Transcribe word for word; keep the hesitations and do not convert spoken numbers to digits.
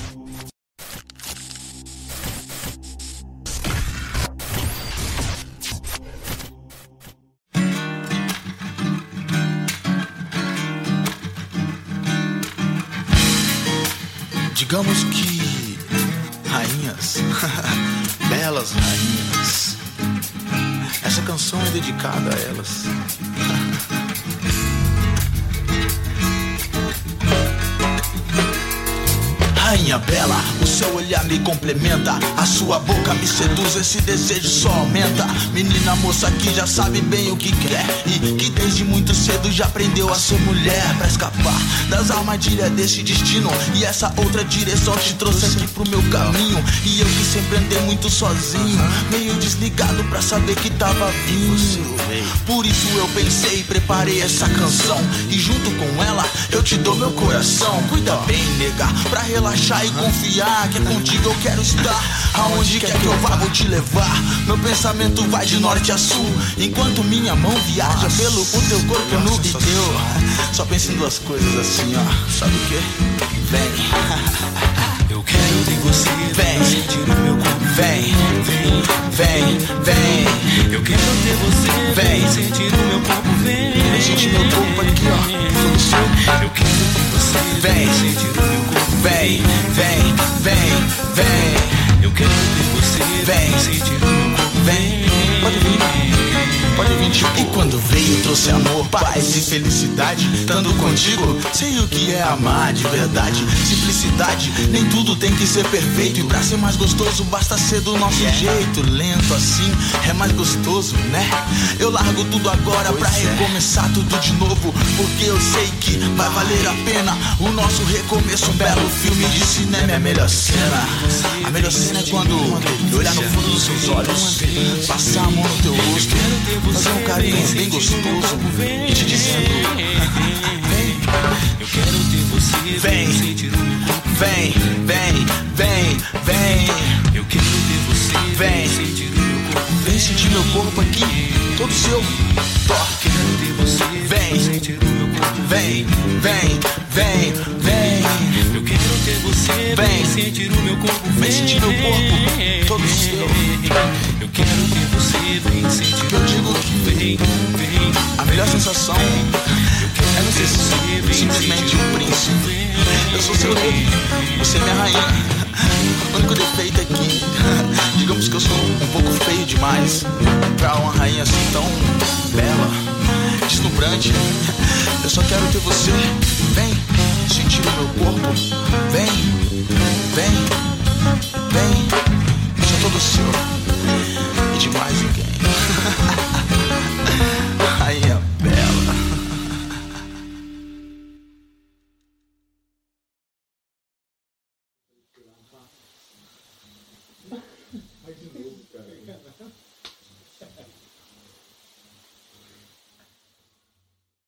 Digamos que rainhas, belas rainhas, essa canção é dedicada a elas. Rainha bela, o seu olhar me complementa, a sua boca me seduz, esse desejo só aumenta. Menina moça que já sabe bem o que quer e que desde muito cedo já aprendeu a ser mulher, pra escapar das armadilhas desse destino. E essa outra direção te trouxe aqui pro meu caminho. E eu que sempre andei muito sozinho, meio desligado pra saber que tava vindo. Por isso eu pensei e preparei essa canção, e junto com ela eu te dou meu coração. Cuida bem, nega, pra relaxar e confiar que é contigo eu quero estar. Aonde quer que eu vá vou te levar, meu pensamento vai de norte a sul, enquanto minha mão viaja pelo o teu corpo nu e teu. Só pensa em duas coisas assim, ó, sabe o que? Vem. Eu quero ter você, vem, sentir o meu corpo. Vem, vem, vem, vem. Eu quero ter você, vem, sentir o meu corpo. Vem, vem sentir meu corpo aqui, ó, todo seu. Eu quero ter você, vem, sentir o meu corpo. Vem, vem, vem, vem. Eu quero ter você, vem, sentir o meu corpo. Vem, pode vir, pode vir tipo. E quando veio trouxe amor, paz e felicidade. Estando contigo, sei o que é amar de verdade. Simplicidade, nem tudo tem que ser perfeito. E pra ser mais gostoso basta ser do nosso yeah. jeito. Lento assim, é mais gostoso, né? Eu largo tudo agora pois pra é. recomeçar tudo de novo, porque eu sei que vai valer a pena o nosso recomeço. Um belo filme de cinema é a melhor cena. A melhor cena é quando eu olhar no fundo dos seus olhos, passar a mão no teu rosto, fazer um carinho bem gostoso e te dizendo: vem, eu quero ter você, vem, sentir o meu corpo. Vem, vem, vem, vem. Eu quero ter você, vem, sentir o meu corpo. Vem sentir meu corpo aqui, todo seu. Quero ter você, vem, sentir o meu corpo. Vem, vem, vem, vem. Eu quero ter você, vem, sentir o meu corpo. Vem sentir meu corpo, todo seu. Eu quero ter você, vem sentir. Eu digo que vem, vem. A melhor sensação é não ser simplesmente um príncipe. Eu sou seu rei, você é minha rainha. O único defeito é que digamos que eu sou um pouco feio demais pra uma rainha assim tão bela, deslumbrante. Eu só quero ter você. Vem sentir o meu corpo. Vem.